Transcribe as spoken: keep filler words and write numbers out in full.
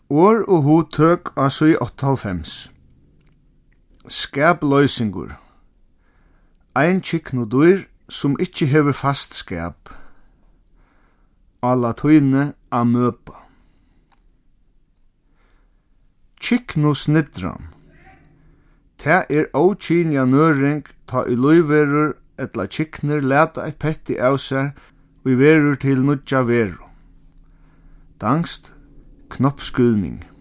År og hudtøk av så i åttaoghálvfems. Skapløysingur. Ein kyknudyr som ikkje hever fast skap. A latyne amøpa. Kyknusnidran. Ta er ókynja nøring ta i løyverur etla kykner leta eit petti av seg og i verur til nudja veru. Dangst knoppskuldning.